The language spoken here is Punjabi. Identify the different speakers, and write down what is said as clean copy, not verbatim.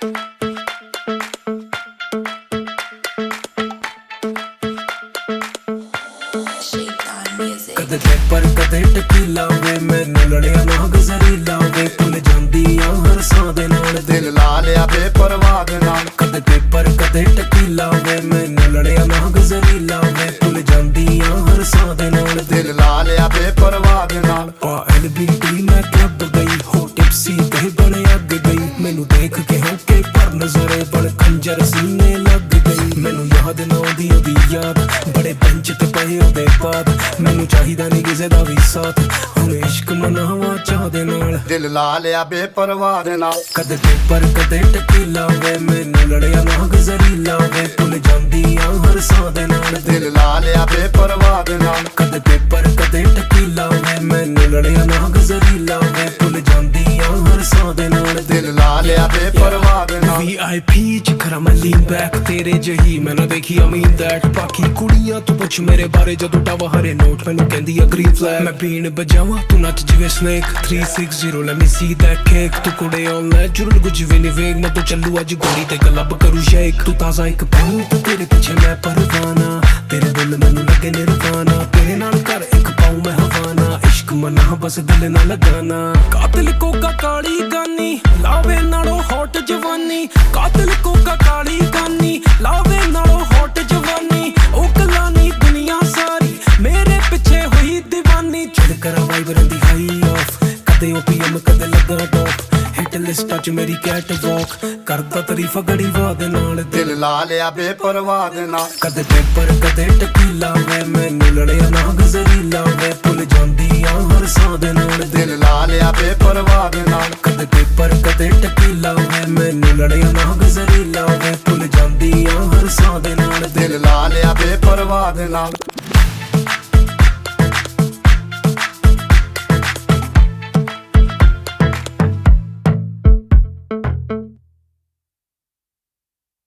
Speaker 1: ਕਦੇ ਪੇਪਰ ਕਦੇ ਟਕੀਲਾ ਵੇ ਮੈਨੂੰ ਲੜਿਆ ਨਾ ਗੁਜ਼ਰੀਲਾ ਵੇ ਭੁੱਲ ਜਾਂਦੀ ਆ ਹਰ ਸਾਹ ਦੇ ਨਾਲ
Speaker 2: ਦਿਲ ਲਾ ਲਿਆ ਬੇਪਰਵਾਹ ਦੇ ਨਾਲ।
Speaker 1: ਕਦੇ ਪੇਪਰ ਕਦੇ ਟਕੀਲਾ ਵੇ ਮੈਨੂੰ ਲੜਿਆ ਨਾ ਗੁਜ਼ਰੀਲਾ ਵੇ ਭੁੱਲ ਜਾਂਦੀ ਆ ਹਰ ਸਾਹ ਦੇ ਨਾਲ
Speaker 2: ਦਿਲ ਲਾ ਲਿਆ ਬੇਪਰਵਾਹ ਦੇ ਨਾਲ।
Speaker 1: LBT ਮੈਂ ਕਲੱਬ ਗਈ ਹੋ ਟਿਪਸੀ ਤੇ ਬਣੇ ਅੱਗ ਗਈ ਮੈਨੂੰ ਦੇਖ ਕੇ ਹੋ ਕੇ ਪਰ ਨਜ਼ਰੇ ਬੜ ਖੰਜਰ ਸੀਨੇ ਲੱਗ ਗਈ ਮੈਨੂੰ ਯਾਦ ਨਾ ਆਉਂਦੀ ਉਹਦੀ ਯਾਦ ਬੜੇ ਬੈਂਚ ਤੇ ਪਏ ਉਹਦੇ ਬਾਅਦ ਮੈਨੂੰ ਚਾਹੀਦਾ ਨਹੀਂ ਕਿਸੇ ਦਾ ਵੀ ਸਾਥ ਹੁਣ ਇਸ਼ਕ ਮਨਾਵਾ ਚਾਹ ਦੇ ਨਾਲ
Speaker 2: ਦਿਲ ਲਾ ਲਿਆ ਬੇਪਰਵਾਹ ਦੇ ਨਾਲ।
Speaker 1: ਕਦੇ ਪੇਪਰ ਕਦੇ ਟਕੀਲਾ ਵੇ ਮੈਨੂੰ ਲੜਿਆ ਨਾ ਗੁਜ਼ਰੀਲਾ ਵੇ ਭੁੱਲ ਜਾਂਦੀ ਆ ਹਰ ਸਾਹ ਦੇ ਨਾਲ
Speaker 2: ਦਿਲ ਲਾ ਲਿਆ ਬੇਪਰਵਾਹ ਦੇ ਨਾਲ।
Speaker 1: ਕਦੇ ਪੇਪਰ ਕਦੇ ਟਕੀਲਾ ਵੇ ਮੈਨੂੰ ਲੜਿਆ ਨਾ ਗੁਜ਼ਰੀਲਾ ਵੇ ਭੁੱਲ ਜਾਂਦੀ ਆ ਹਰ ਸਾਹ ਦੇ ਨਾਲ
Speaker 2: ਦਿਲ ਲਾ ਲਿਆ ਬੇਪਰਵਾਹ ਦੇ ਨਾਲ।
Speaker 1: VIP ਚ ਖਰਾ ਮੈਂ ਲੀਨ ਬੈਕ ਤੇਰੇ ਜਹੀ ਮੈਂ ਨਾ ਦੇਖੀ I mean that ਬਾਕੀ ਕੁੜੀਆਂ ਤੂੰ ਪੁੱਛ ਮੇਰੇ ਬਾਰੇ ਜਦੋਂ ਟਾਵਾ ਹਰੇ ਨੋਟ ਮੈਨੂੰ ਕਹਿੰਦੀ ਆ ਗ੍ਰੀਨ ਫਲੈਗ ਮੈਂ ਪੀਣ ਬਜਾਵਾਂ ਤੂੰ ਨੱਚ ਜਿਵੇਂ snake 360 let me see that cake ਤੂੰ ਕੁੜੇ ਆਨਲਾਈਨ ਜੁਰਲ ਕੁਝ ਵੀ ਨਹੀਂ ਵੇਗ ਮੈਂ ਤਾਂ ਚੱਲੂ ਅੱਜ ਗੋਲੀ ਤੇ ਕਲੱਬ ਕਰੂ ਸ਼ੇਕ ਤੂੰ ਤਾਜ਼ਾ ਇੱਕ ਪੈਨ ਤੇ ਤੇਰੇ ਪਿੱਛੇ ਮੈਂ ਪਰਵਾਨਾ ਤੇਰੇ ਦਿਲ ਮੈਨੂੰ ਲੱਗੇ ਨਿਰਵਾਨਾ ਤੇਰੇ ਨਾਲ ਕਰ ਇੱਕ ਪਾਉ ਮੈਂ ਹਵਾਨਾ ਇਸ਼ਕ ਮਨਾ ਬਸ ਦਿਲ ਨਾਲ ਲਗਾਨਾ ਕਾਤਲ ਕੋਕਾ ਕਾਲੀ ਗਾਨੀ ਲਾਵੇ ਨਾਲੋਂ ਹੌਟ ਜਵਾਨੀ ਕਾਤਲ ਕੋਕਾ ਕਾਲੀ ਗਾਨੀ ਲਾਵੇ ਨਾਲੋਂ ਹੌਟ ਜਵਾਨੀ ਉਹ ਕਲਾਨੀ ਦੁਨੀਆ ਸਾਰੀ ਮੇਰੇ ਪਿੱਛੇ ਹੋਈ دیਵਾਨੀ ਚੜ ਕਰਾਂ ਵਾਈਬ ਰਹਿੰਦੀ ਹਾਈ ਆਫ ਕਦੇ OPM ਕਦੇ ਲੱਗਾ ਟੌਪ ਹਿੱਟ ਲਿਸਟਾਂ ਚ ਮੇਰੀ ਕੈਟ ਵਾਕ ਕਰਦਾ ਤਾਰੀਫ ਗੜੀ ਵਾਹ ਦੇ ਨਾਲ
Speaker 2: ਦਿਲ ਲਾ ਲਿਆ ਬੇਪਰਵਾਹ ਦੇ ਨਾਲ।
Speaker 1: ਕਦੇ ਪੇਪਰ ਕਦੇ ਟਕੀਲਾ ਵੇ ਮੈਨੂੰ ਲੜਿਆ ਨਾ ਗੁਜ਼ਰੀਲਾ ਵੇ ਭੁੱਲ ਜਾਂਦੀ ਆ ਹਰ ਸਾਹ ਦੇ ਨਾਲ
Speaker 2: ਦਿਲ ਲਾ ਲਿਆ ਬੇਪਰਵਾਹ ਦੇ ਨਾਲ।
Speaker 1: ਕਦੇ ਪੇਪਰ ਕਦੇ ਟਕੀਲਾ ਵੇ ਮੈਨੂੰ ਲੜਿਆ ਨਾ ਗੁਜ਼ਰੀਲਾ ਵੇ ਭੁੱਲ ਜਾਂਦੀ ਆ ਹਰ ਸਾਹ ਦੇ ਨਾਲ
Speaker 2: ਦਿਲ ਲਾ ਲਿਆ ਬੇਪਰਵਾਹ ਦੇ ਨਾਲ।